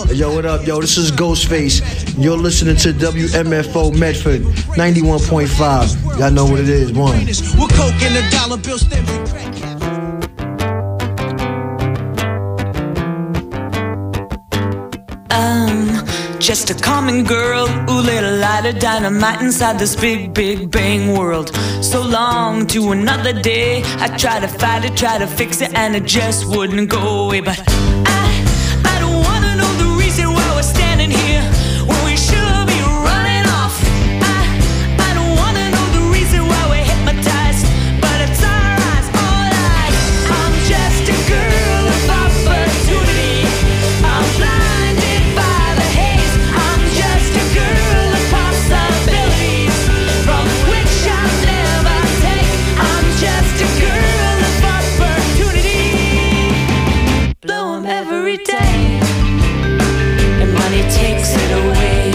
Hey, yo, what up, yo? This is Ghostface. You're listening to WMFO Medford 91.5. Y'all know what it is. One. With coke and a dollar bill stems and crack. Just a common girl who lit a light of dynamite inside this big, big bang world. So long to another day. I tried to fight it, tried to fix it, and it just wouldn't go away. But I don't wanna know the reason why we're standing here when we should be running off. I don't wanna know the reason why we're hypnotized, but it's our eyes, all eyes. I'm just a girl of opportunity. I'm blinded by the haze. I'm just a girl of possibilities from which I'll never take. I'm just a girl of opportunity. Blow 'em every day, and money takes it away.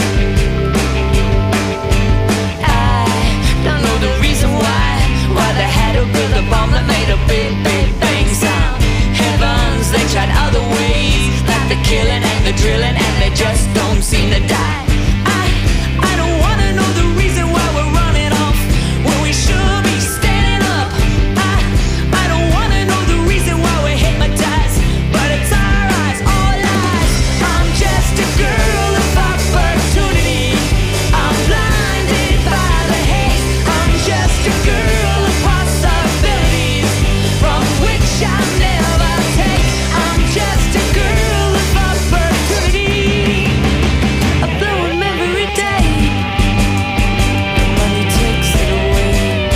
I don't know the reason why they had to build a bomb that made a big, big bang sound. Heavens, they tried other ways, like the killing and the drilling, and they just don't seem to die. I don't wanna know the reason why we're running off when we should be standing up. I don't wanna know the reason why we're hypnotized, but it's our eyes, all eyes. I'm just a girl of opportunity. I'm blinded by the haze. I'm just a girl of possibilities from which I'll never take. I'm just a girl of opportunity. I blow 'em every day. Money takes it away.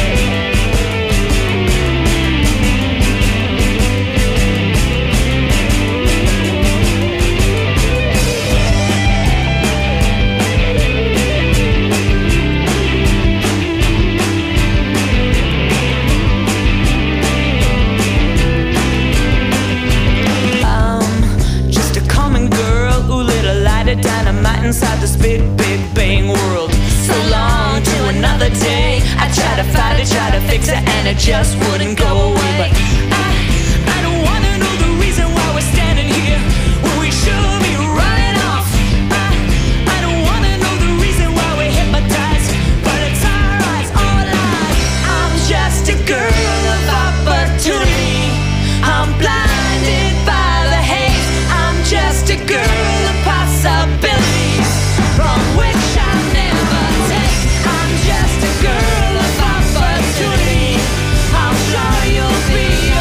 Just a common girl who lit a light of dynamite inside this big, big bang world. So long to another day. I tried to fight it, tried to fix it, and it just wouldn't go away. But I don't wanna know the reason why we're standing here when we should be running off. I don't wanna know the reason why we're hypnotized, but it's our eyes, all eyes. I'm just a girl of opportunity. I'm blinded by the haze. I'm just a girl of possibilities from which I'll never take. I'm just a girl of opportunity. I'm sure you'll be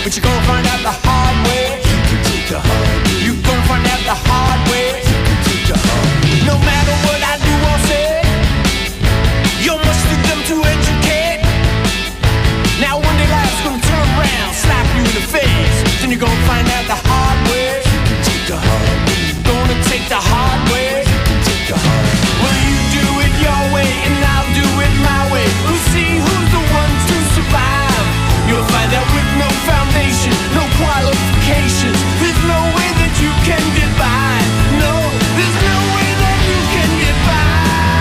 but you're gonna find out the hard way. You can take the hard way. You're gonna find out the hard way. You can take the hard way. No matter what I do or say, you're much too dumb to educate. Now one day life's gonna turn around, slap you in the face. Then you're gonna find out the hard way. You can take the hard way. Gonna take the hard way. You can take the hard way. Well, you do it your way and I'll do it my way. We'll see who's the one to survive. You'll find out with no foundation, no qualifications. There's no way that you can get by. No, there's no way that you can get by.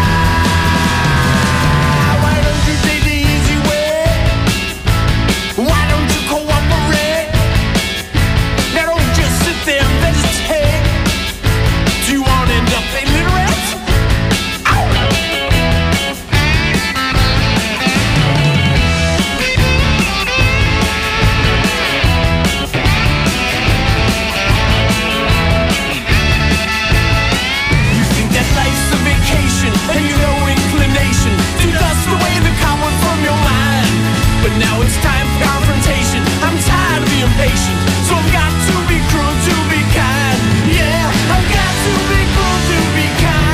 Why don't you take the easy way? Why don't you cooperate? Now don't just sit there and vegetate. Do you want to end up illiterate? You think that life's a vacation and you no inclination to dust away the cobweb from your mind. But now it's time for confrontation. I'm tired of being patient, so I've got to be cruel to be kind. Yeah, I've got to be cruel to be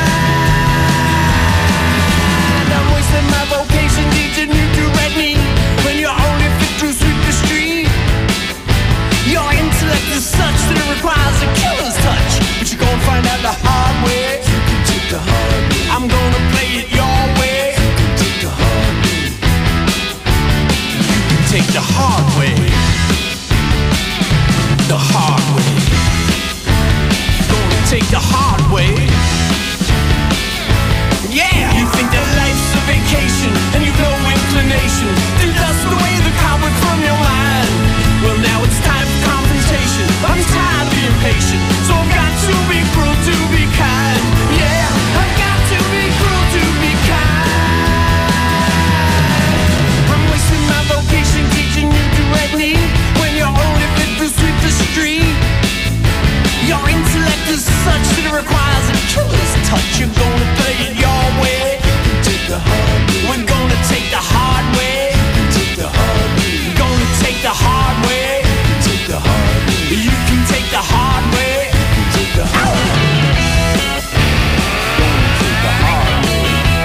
kind. I'm wasting my vocation teaching you to read me when you're only fit to sweep the street. Your intellect is such that it requires a killer's touch, but you're gonna find out the hard way. You can take the hard way. I'm gonna play it your way. You can take the hard way. You can take the hard way. The hard way. Gonna take the hard way. Yeah! You think that life's a vacation and you've no inclination to dust away the cobweb from your mind. Well, now it's time for confrontation. I'm tired of being patient, so I've got to be cruel to be kind. Yeah, I've got to be cruel to be kind. I'm wasting my vocation teaching you to read me when you're only fit to sweep the street. Your intellect is such that it requires a killer's touch. You're gonna play it your way. You can take the hard way. We're gonna take the hard way. You can take the hard way. Gonna take the hard way. You can take the hard way. You can take the hard way. You can take the hard way. Gonna take the hard way.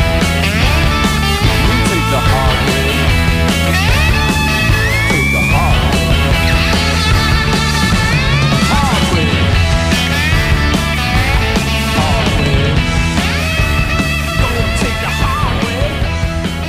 You take the hard way. Take the hard way. Hard way. Hard way. Gonna take the hard way.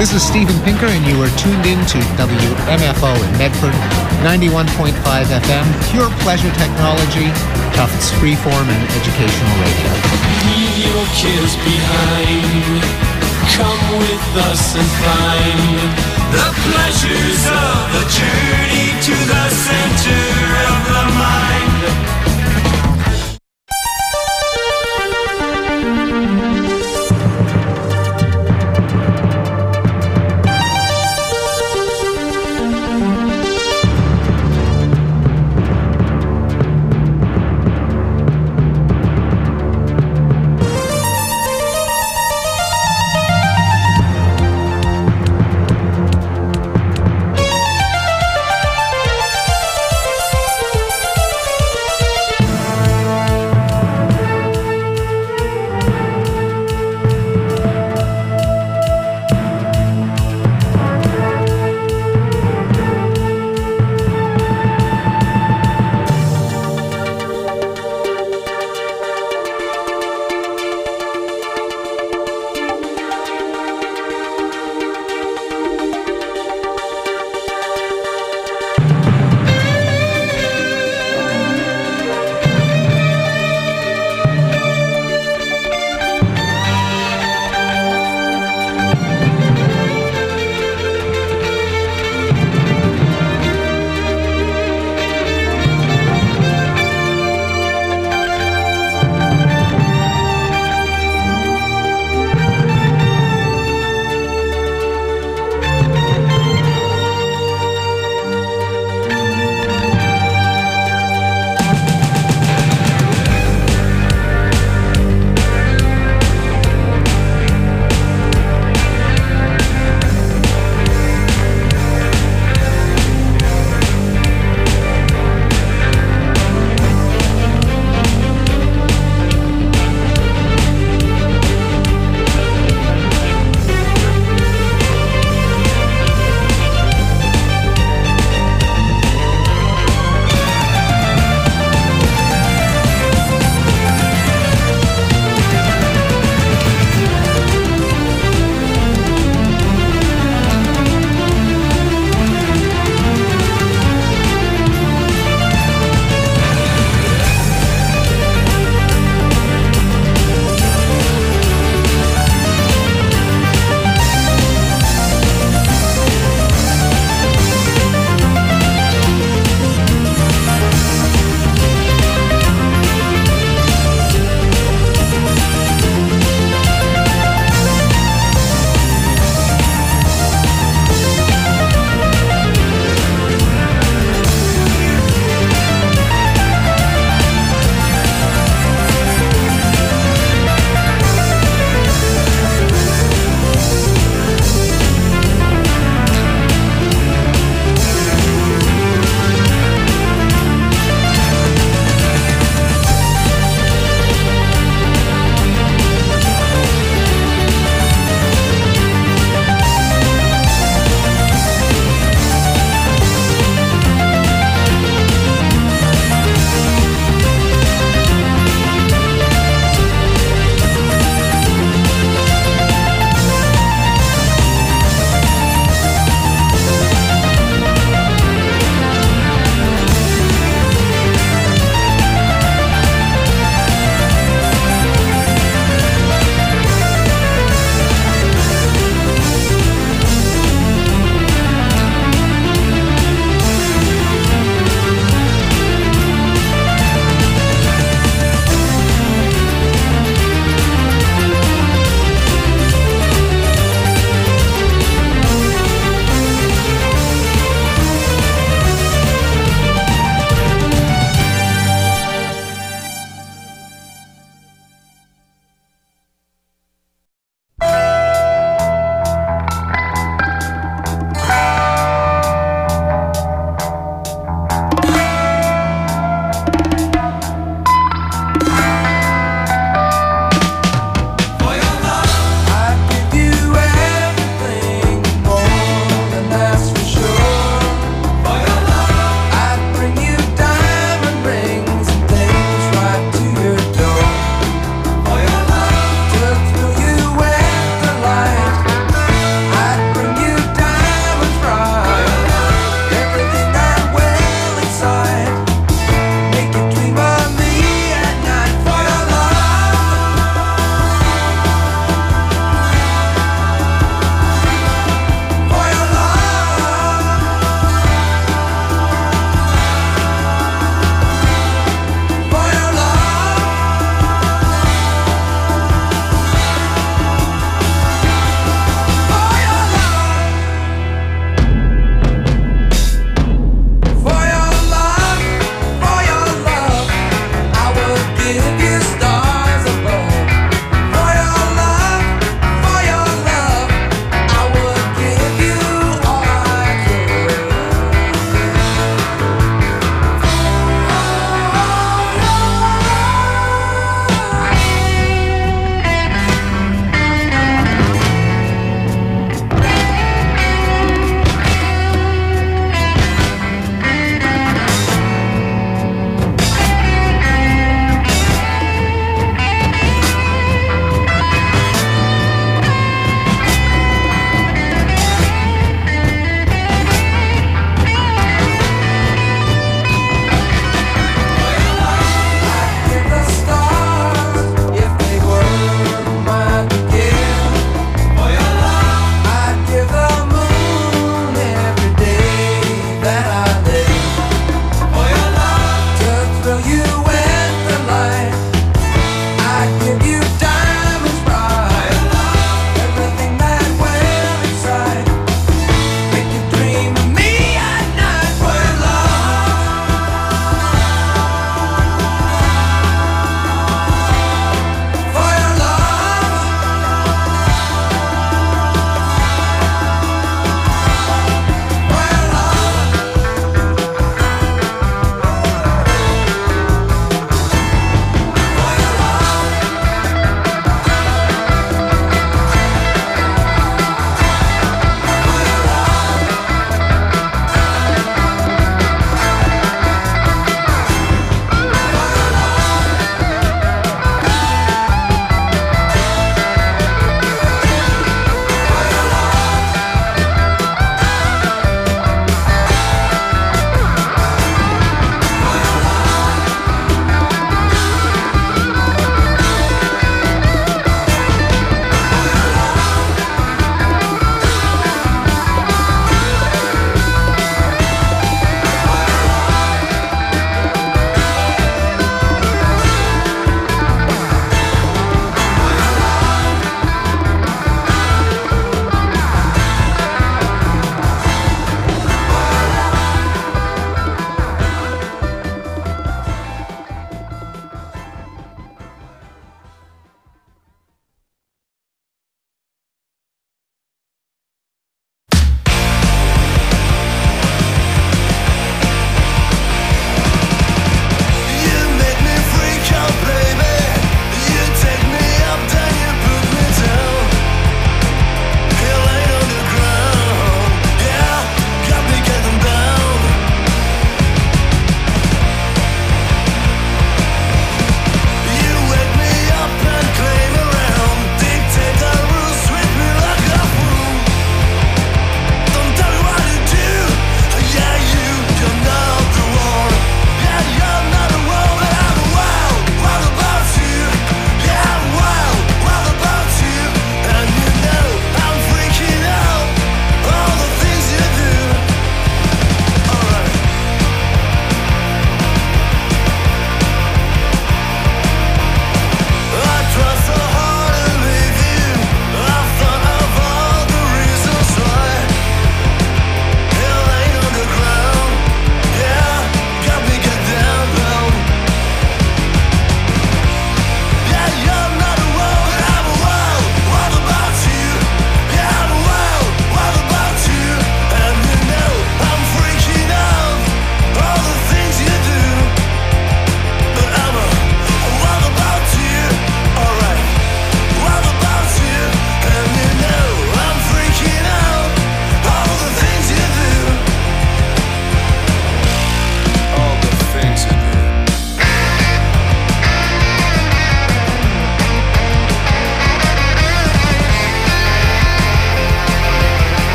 This is Steven Pinker, and you are tuned in to WMFO in Medford, 91.5 FM, pure pleasure technology, Tufts freeform and educational radio. Leave your cares behind. Come with us and find the pleasures of the journey to the center of the mind.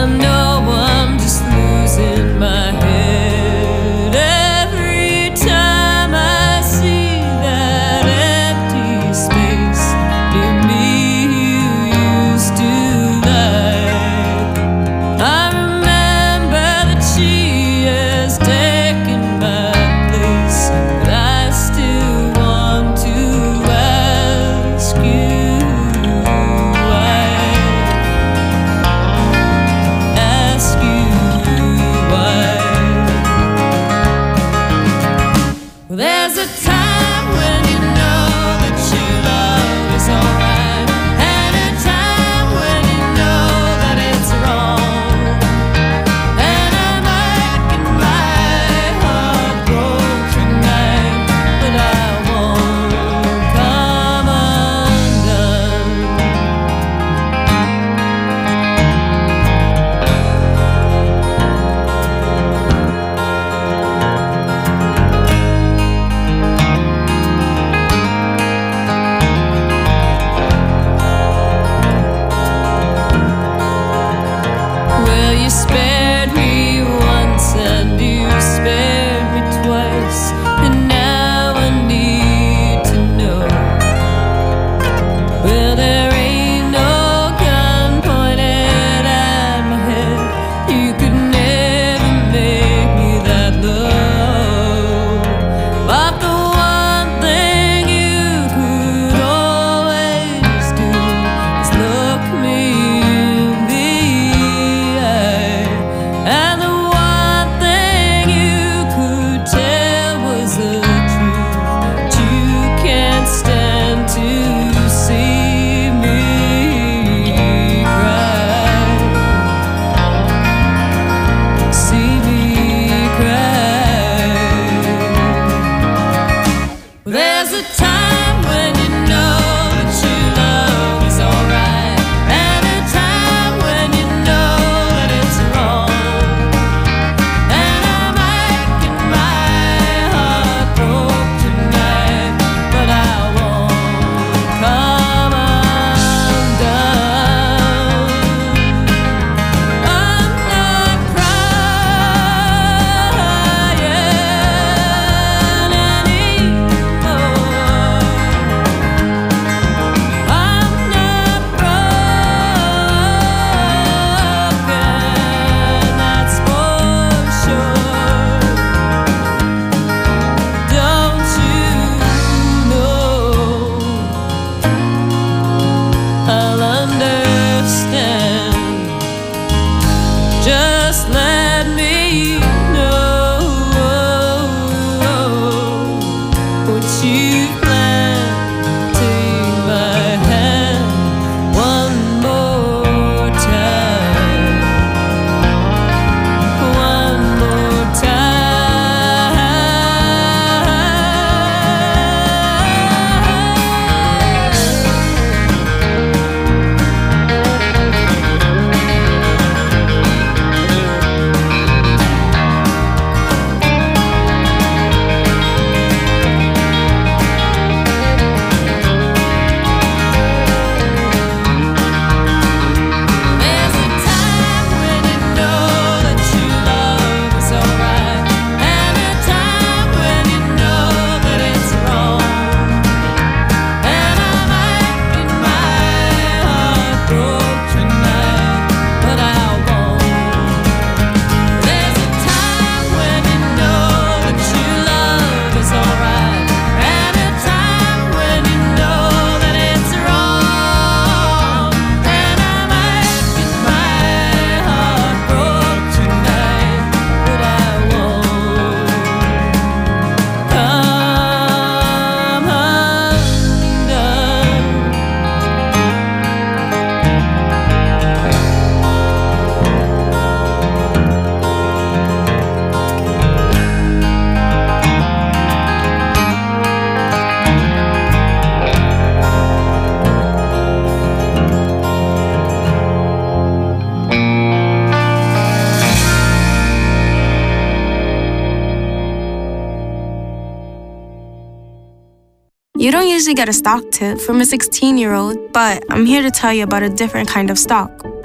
You don't usually get a stock tip from a 16-year-old, but I'm here to tell you about a different kind of stock.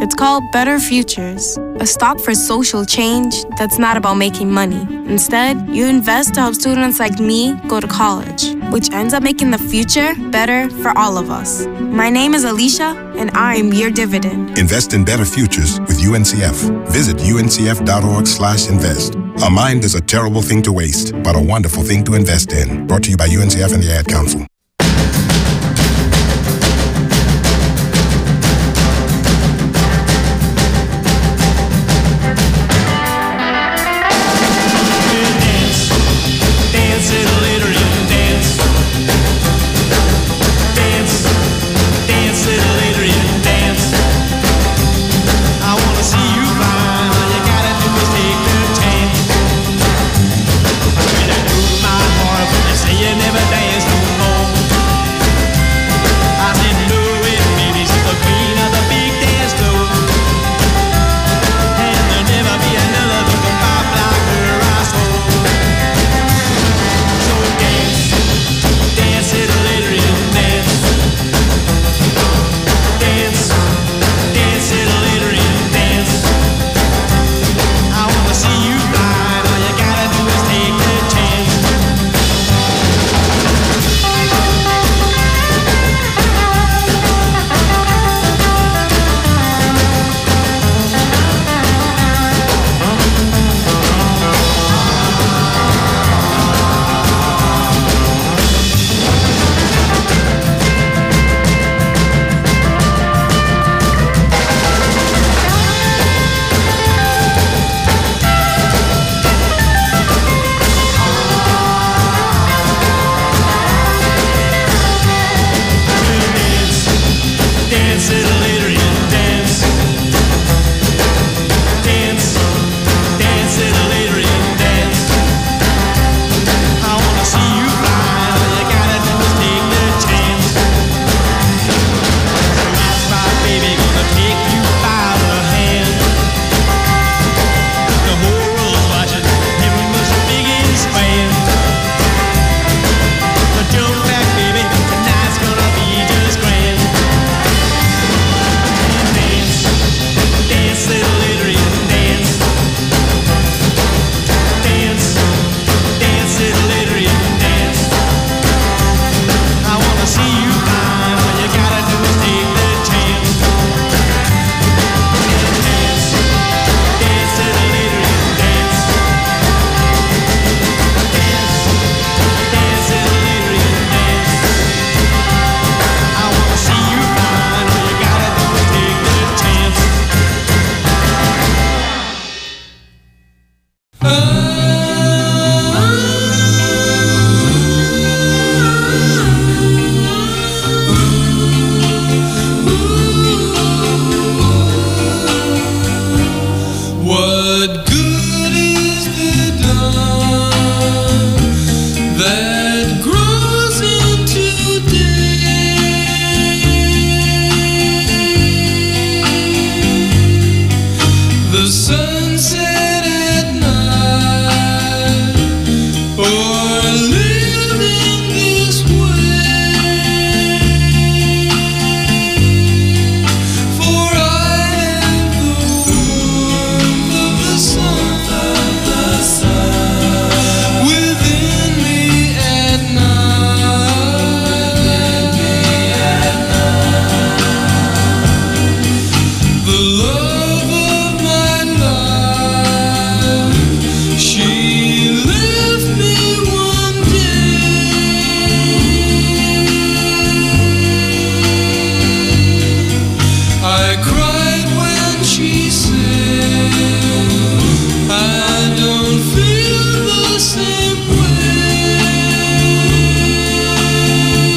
It's called Better Futures, a stock for social change that's not about making money. Instead, you invest to help students like me go to college, which ends up making the future better for all of us. My name is Alicia, and I am your dividend. Invest in better futures with UNCF. Visit uncf.org/invest. A mind is a terrible thing to waste, but a wonderful thing to invest in. Brought to you by UNCF and the Ad Council.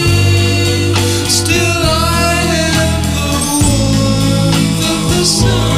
Still I have the warmth of the sun.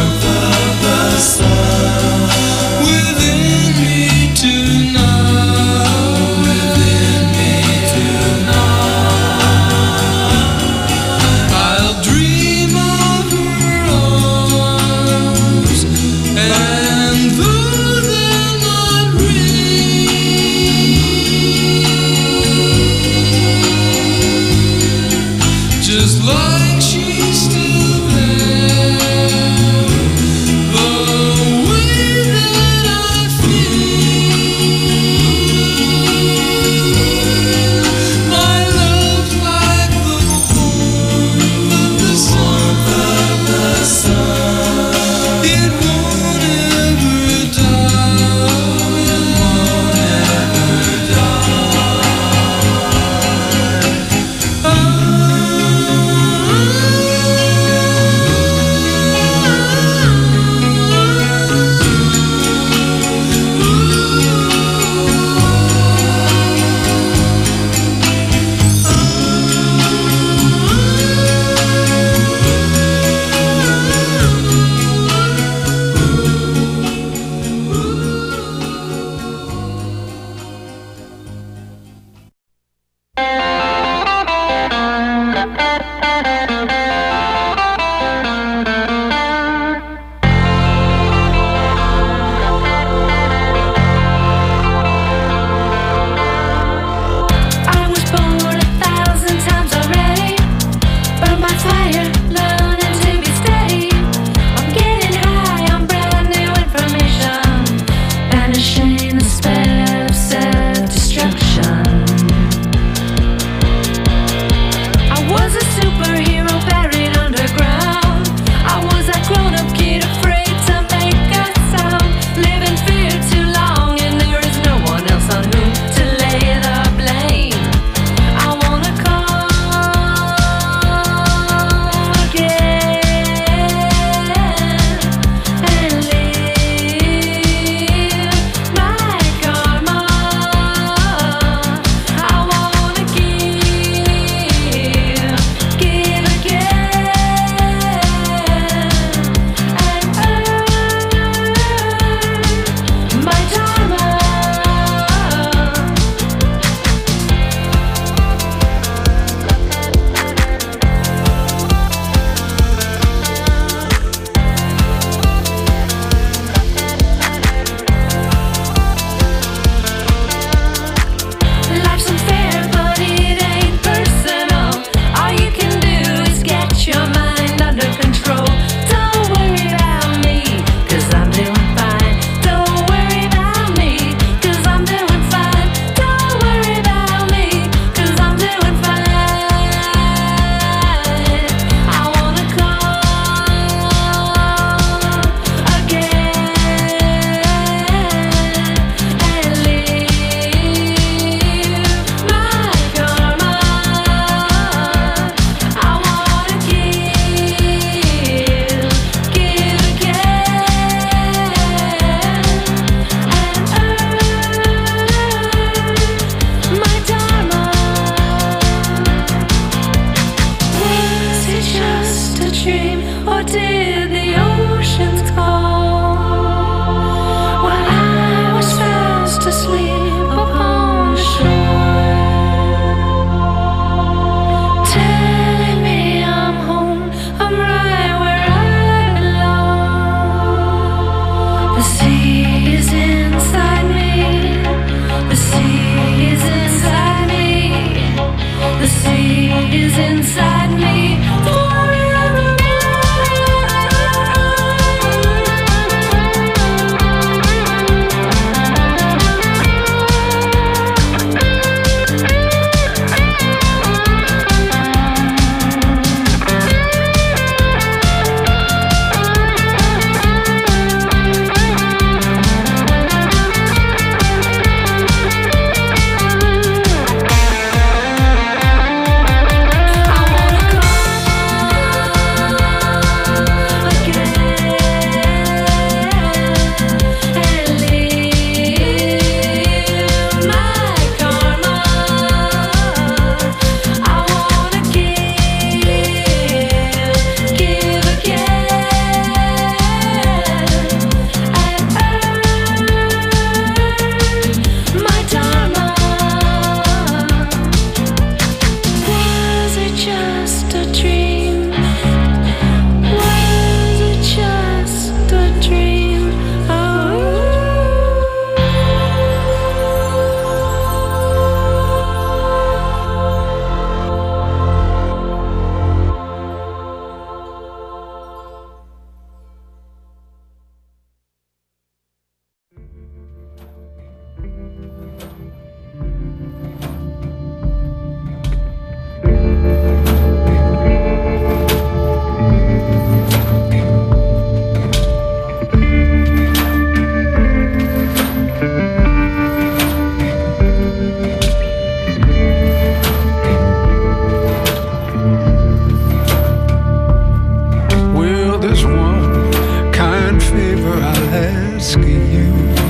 ask you.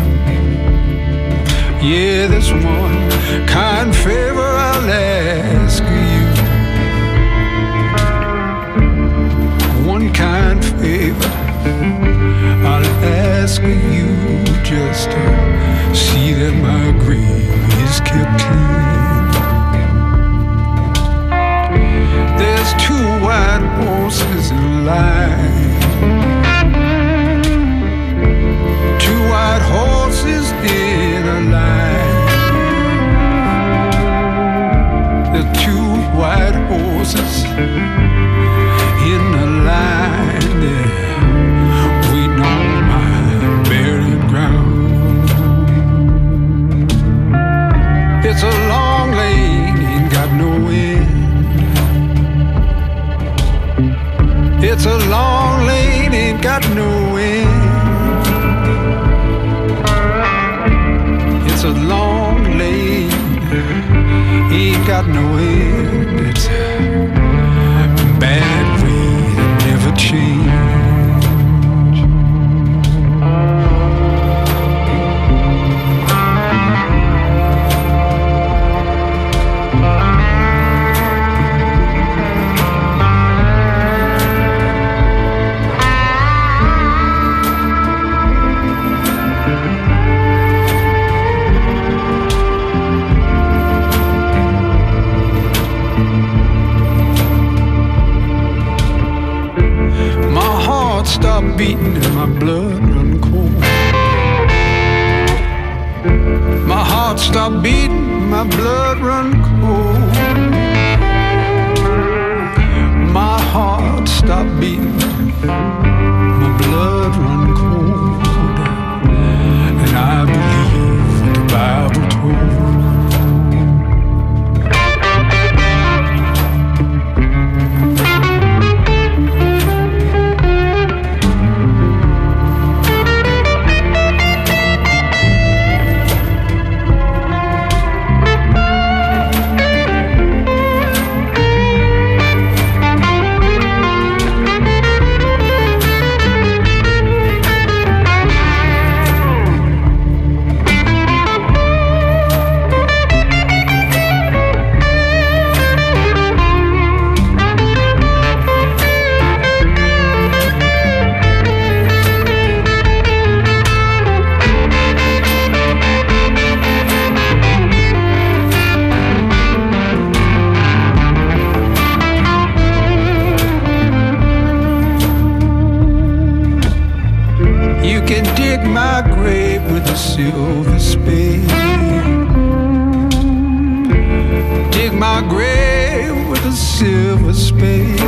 Yeah, there's one kind favor I'll ask you. One kind favor I'll ask you, just to see that my grave is kept clean. There's two white horses in line. Two white horses in a line. The two white horses in a line there, waiting on my burial ground. It's a long lane, ain't got no end. It's a long lane, ain't got no end. It's a long lane, ain't got no end. It's a bad way that never change. Stop beating and my blood run cold. My heart stopped beating, my blood run cold. My heart stopped beating, my blood run cold. And I believe what the Bible told. Silver spade. Dig my grave with a silver spade.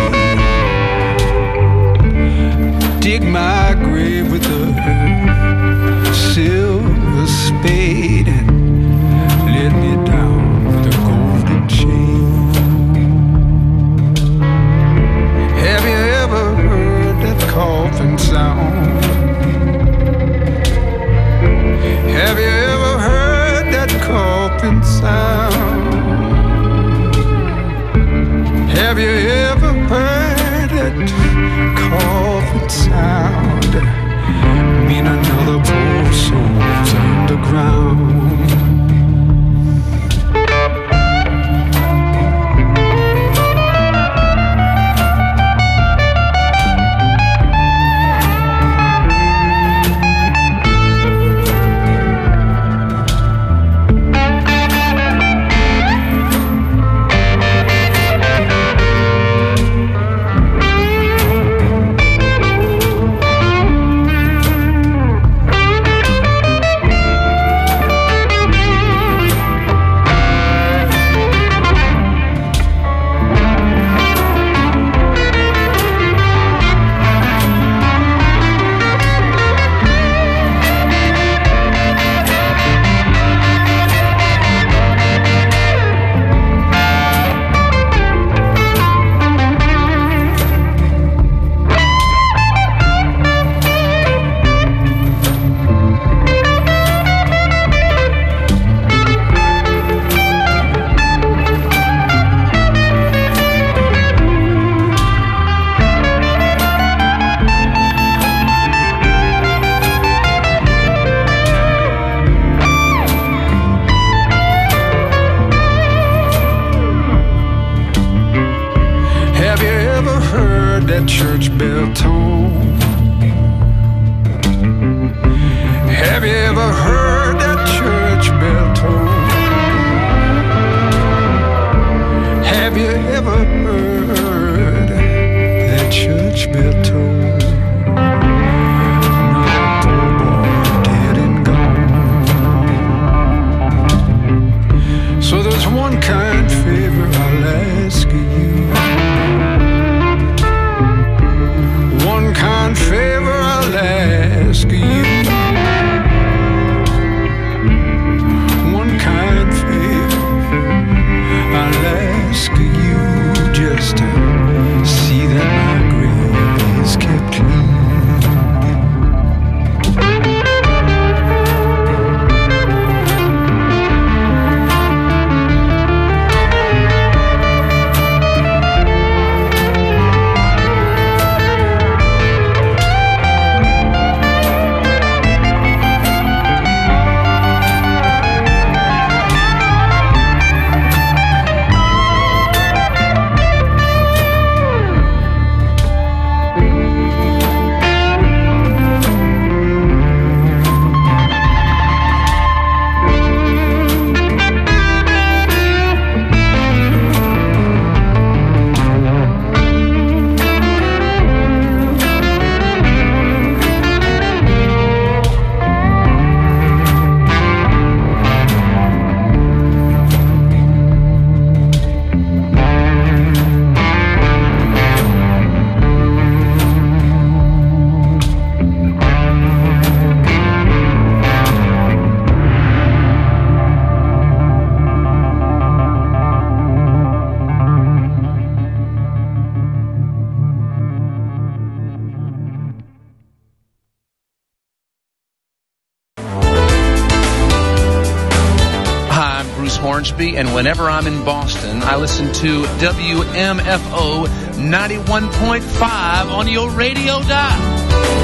Dig my grave with a silver spade and let me down with a golden chain. Have you ever heard that coffin sound? Have you ever heard that coffin sound? Have you ever heard that coffin sound? Mean another poor soul's underground. Hornsby, and whenever I'm in Boston, I listen to WMFO 91.5 on your radio dial.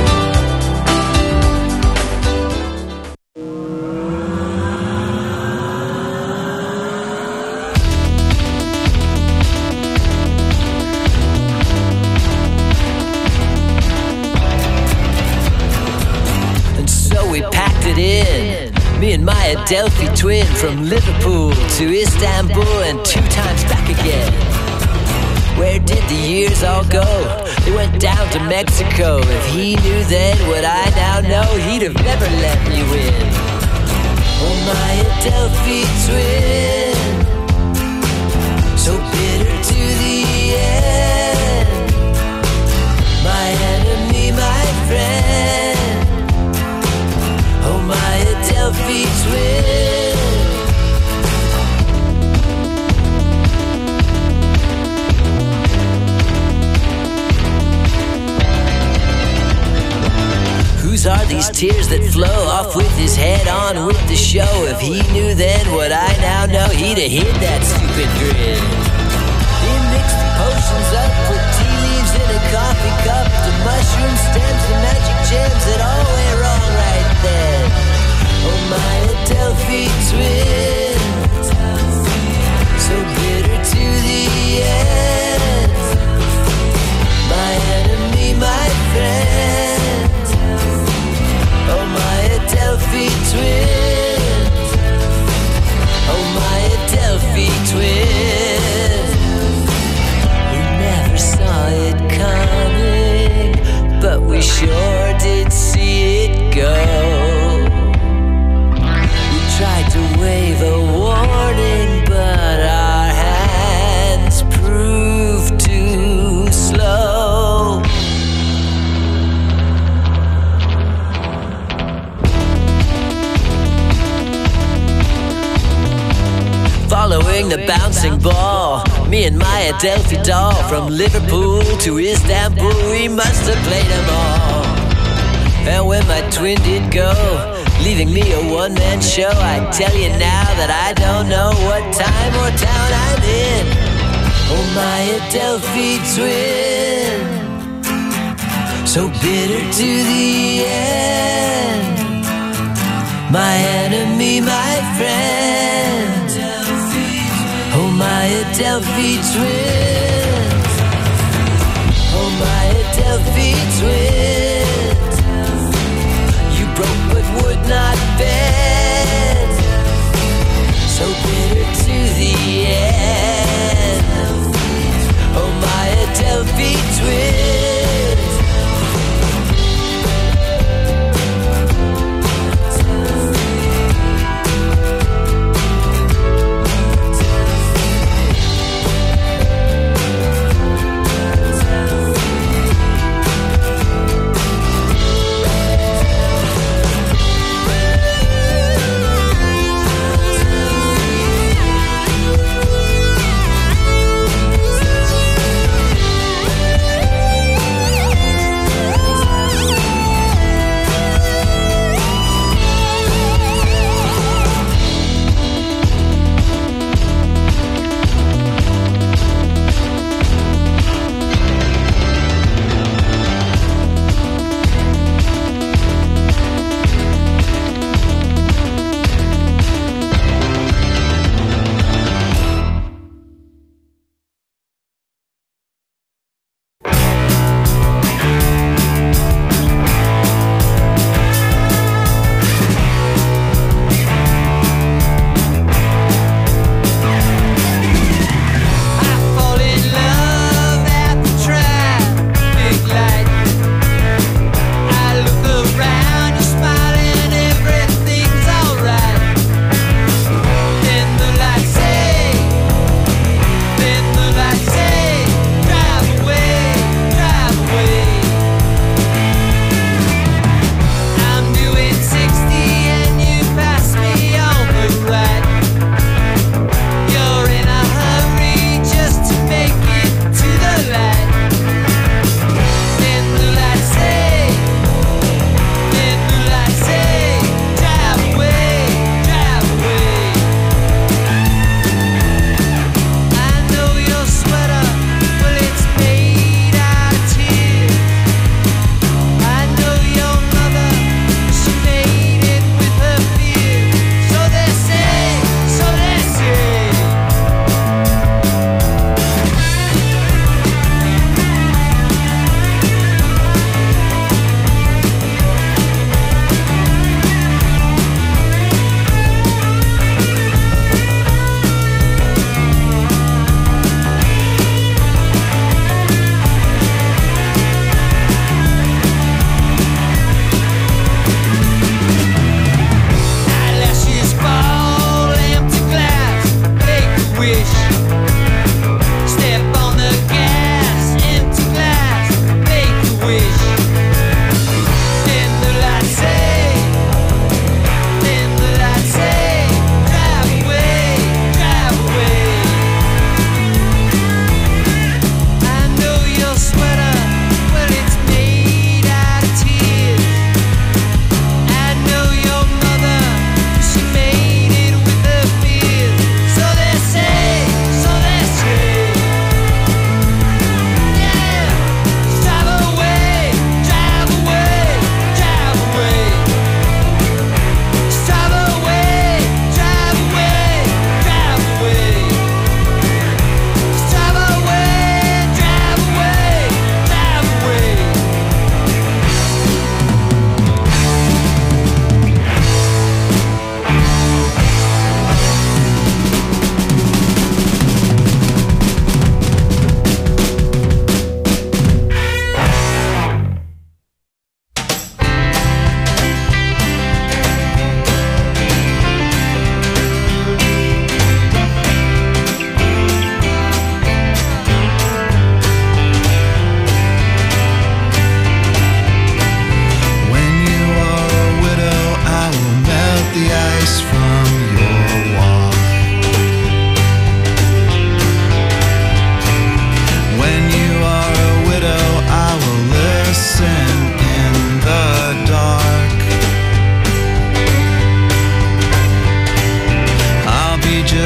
Me and my Adelphi twin, from Liverpool to Istanbul and 2 times back again. Where did the years all go? They went down to Mexico. If he knew then what I now know, he'd have never let me win. Oh, my Adelphi twin, so bitter to the end. My enemy, my friend. Oh, my Adelphi twin. Whose are these tears that flow off with his head on with the show? If he knew then what I now know, he'd have hid that stupid grin. He mixed the potions up, put tea leaves in a coffee cup, the mushroom stems, the magic gems, it all went wrong right then. Oh, my Adelphi twin, so bitter to the end. My enemy, my friend. Oh, my Adelphi twin. Oh, my Adelphi twin. We never saw it coming, but we sure did see it go. Tried to wave a warning, but our hands proved too slow. Following the bouncing ball, me and my Adelphi doll, from Liverpool to Istanbul, we must have played them all. And when my twin did go, leaving me a one-man show, I tell you now that I don't know what time or town I'm in. Oh, my Adelphi twin, so bitter to the end. My enemy, my friend. Oh, my Adelphi twin. Oh, my Adelphi twin. Broke but would not bend, so bitter to the end. Oh, my Adelphi twin.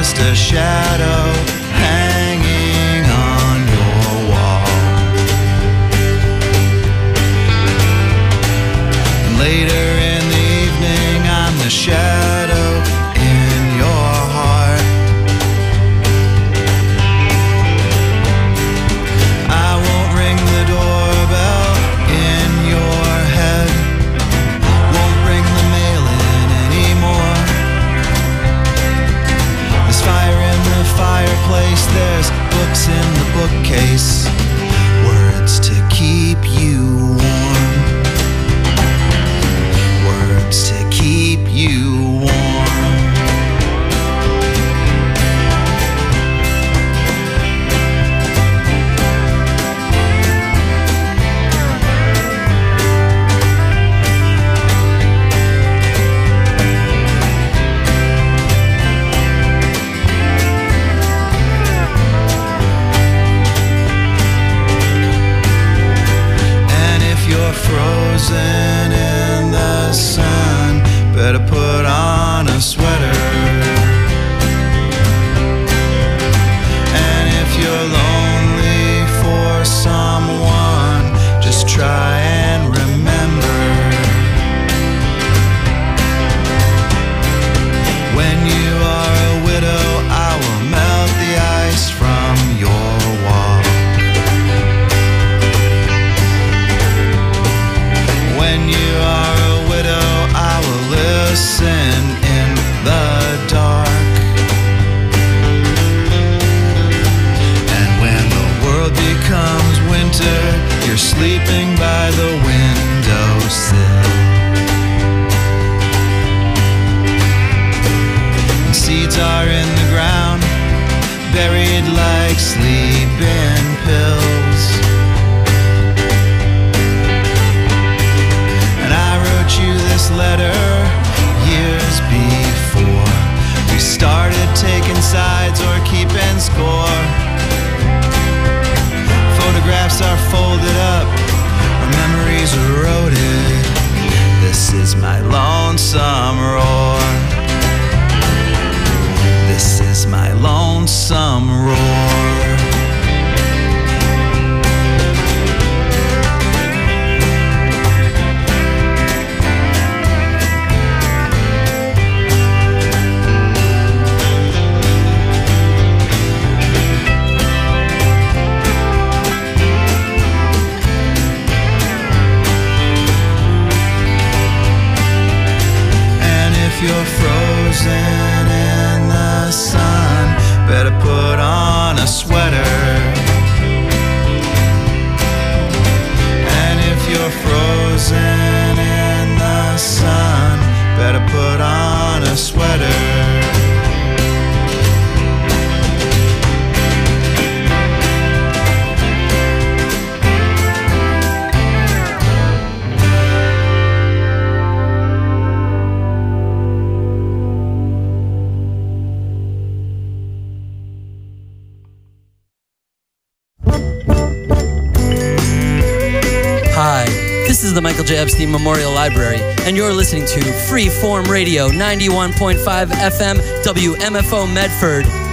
just a shadow hanging on your wall. And later in the evening, I'm the shadow in your heart. I won't ring the doorbell in your head, won't bring the mail in anymore. There's fire in the fireplace, there's books in the bookcase, words to keep you warm, words to keep you warm. Frozen in the sun, better put on a sweater. And if you're lonely for someone, just try and remember, when you are a widow, I will melt the ice from your wall. When you are a widow, I will listen in the dark. And when the world becomes winter, you're sleeping by the windowsill. And seeds are in the ground, buried like sleeping pills. You this letter years before we started taking sides or keeping score. Photographs are folded up, our memories eroded. This is my lonesome roar. This is my lonesome roar. If you're frozen in the sun, better put on a sweater. And if you're frozen in the sun, better put on a sweater. This is the Michael J. Epstein Memorial Library, and you're listening to Freeform Radio, 91.5 FM, WMFO Medford.